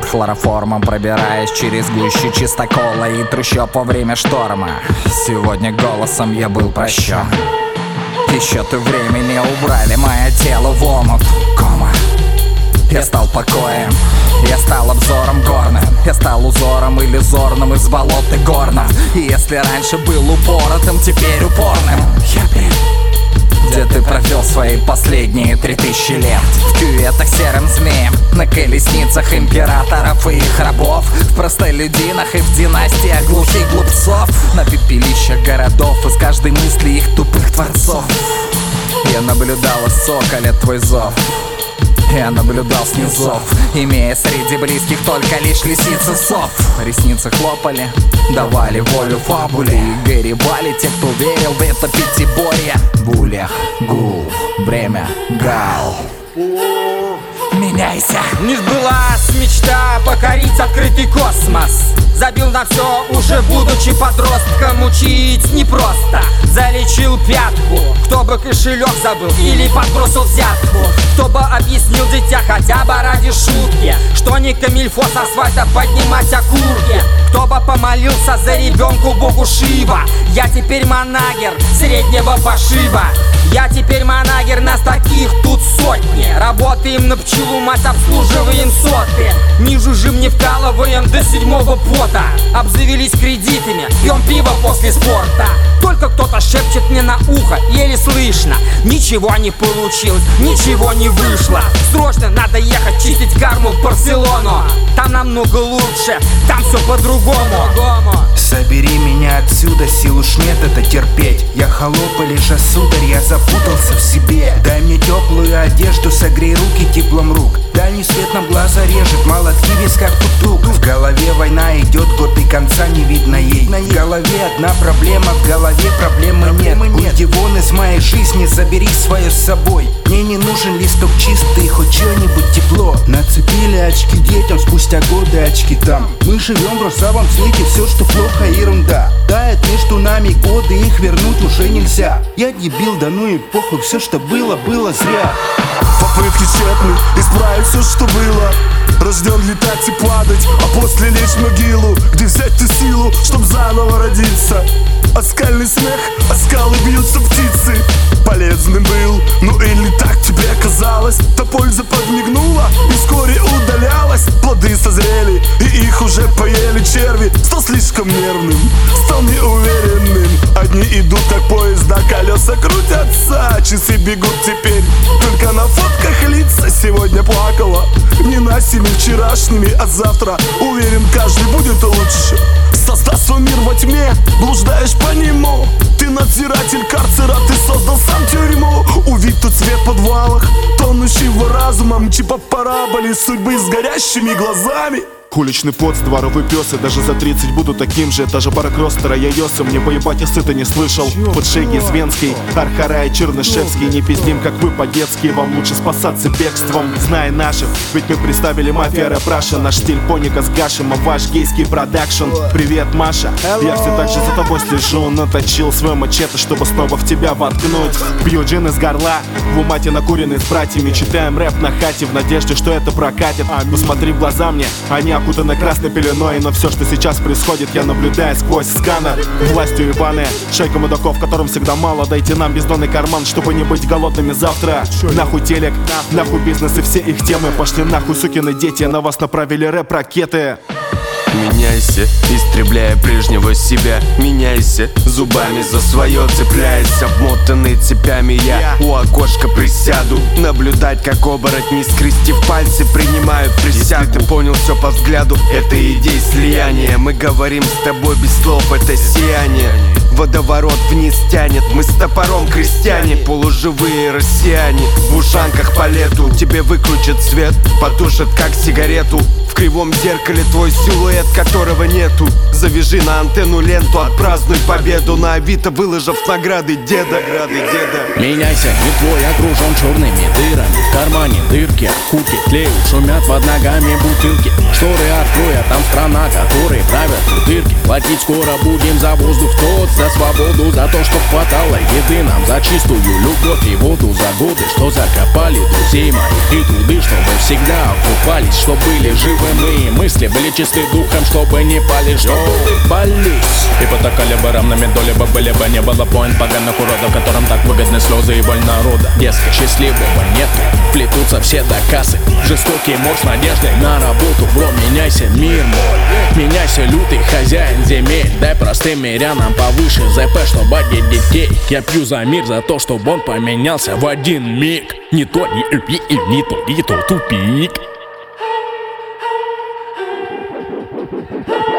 под хлороформом, пробираясь через гущу чистокола и трущоб во время шторма. Сегодня голосом я был прощен. Еще ты времени убрали мое тело в омут кома. Я стал покоем, я стал обзором горным, я стал узором иллюзорным из болот и горнов. И если раньше был упоротым, теперь упорным. Я где ты провел свои последние 3000 лет? В кюветах серым змеем, на колесницах императоров и их рабов, в простолюдинах и в династиях глухих глупцов, на пепелищах городов из каждой мысли их тупых творцов. Я наблюдал из цоколя твой зов, я наблюдал снизов, имея среди близких только лишь лисицы сов. Ресницы хлопали, давали волю фабуле, и горевали те, кто верил в это пятиборье. В ульях гул, бремя гал. Меняйся. Не сбылась мечта покорить открытый космос. Забил на все, уже будучи подростком. Учить непросто, залечил пятку. Кто бы кошелек забыл или подбросил взятку. Кто бы объяснил дитя хотя бы ради шутки, что не камильфо с асфальта поднимать окурки. Кто бы помолился за ребенку богу Шива. Я теперь манагер среднего пошиба. Я теперь манагер, нас таких тут сотни. Работаем на пчелу, мать, обслуживаем соты. Не жужжим, не вкалываем до 7-го пота. Обзавелись кредитами, пьем пиво после спорта. Только кто-то шепчет мне на ухо, еле слышно. Ничего не получилось, ничего не вышло. Срочно надо ехать чистить карму в Барселону. Там намного лучше, там все по-другому. Собери меня отсюда, сил уж нет это терпеть. Я холоп и лишь сударь, я запутался в себе. Дай мне теплую одежду, согрей руки теплом рук. Дальний свет нам глаза режет, молотки в висках тук-тук. В голове война идет, год и конца не видно ей. В голове одна проблема, в голове проблемы нет. Уйди вон из моей жизни, забери свое с собой. Мне не нужен листок чистый, хоть что-нибудь тепло. Нацепили очки детям, спустя годы очки там. Мы живем в розовом цвете, все, что плохо, ерунда. Тает между нами годы, их вернуть уже нельзя. Я дебил, да ну и похуй, все, что было, было зря. Попытки тщетны, исправить все, что было. Рожден летать и падать, а после лечь в могилу. Где взять ту силу, чтоб заново родиться? Оскальный смех, а скалы бьются птицы. Полезным был, ну или так тебе казалось. Та польза подмигнула и вскоре удалялась. Плоды созрели и их уже поели черви. Стал слишком нервным, стал неуверенным. Одни идут как поезда, колеса крутятся. Часы бегут теперь, только на фотках лица. Сегодня плакала, не Насями вчерашними, а завтра, уверен, каждый будет лучше. Создав свой мир во тьме, блуждаешь по нему. Ты надзиратель карцера, ты создал сам тюрьму. Увидь тут свет в подвалах, тонущего разумом, типа параболи судьбы с горящими глазами. Уличный поц, дворовый пес, и даже за 30 буду таким же. Даже барокростера я ёсом, мне поебать, если ты не слышал. Подшеги Звенский, Архарай, Чернышевский. Не пиздим, как вы по-детски, вам лучше спасаться бегством. Знай наших, ведь мы представили мафия рэп Раша. Наш стиль поника с гашем, а ваш гейский продакшн. Привет, Маша, я все так же за тобой слежу. Наточил свой мачете, чтобы снова в тебя воткнуть. Пью джин из горла, в умате накуренный с братьями. Читаем рэп на хате в надежде, что это прокатит. Посмотри в глаза мне, они окутаны красной пеленой. Но все, что сейчас происходит, я наблюдаю сквозь сканер. Властью ебаная, шайка мудаков, которым всегда мало. Дайте нам бездонный карман, чтобы не быть голодными завтра. Нахуй телек, нахуй бизнес и все их темы. Пошли нахуй, сукины дети, на вас направили рэп-ракеты. Меняйся, истребляя прежнего себя. Меняйся, зубами за свое цепляясь. Обмотанный цепями я у окошка присяду. Наблюдать, как оборотни, скрестив пальцы, принимают присягу. Если ты понял все по взгляду, это идея слияния. Мы говорим с тобой без слов, это сияние. Водоворот вниз тянет, мы с топором крестьяне. Полуживые россияне, в ушанках по лету. Тебе выключат свет, потушат как сигарету. В кривом зеркале твой силуэт, которого нету. Завяжи на антенну ленту, отпразднуй победу. На Авито выложив награды деда. Меняйся, мир твой окружен черными дырами. В кармане дырки, куки тлеют, шумят под ногами бутылки. Шторы открой, там страна, которой правят дырки. Платить скоро будем за воздух тот, за свободу, за то, что хватало еды нам, за чистую любовь и воду, за годы, что закопали друзей моих и труды, чтобы всегда окупались, что были живы мы, мысли были чисты духом, чтобы не пали, что улыбались. И потакали бы равными доли бы были бы, не было поинт поганых уродов, которым так выгодны слезы и боль народа. Дескать, счастливого нету, плетутся все до кассы. Жестокий мор с надеждой на работу, бро, меняйся, мир мой. Меняйся, лютый хозяин земель. Дай простым мирянам повыше ЗП, чтобы одеть детей. Я пью за мир, за то, чтобы он поменялся в один миг. Не то, не то, тупик.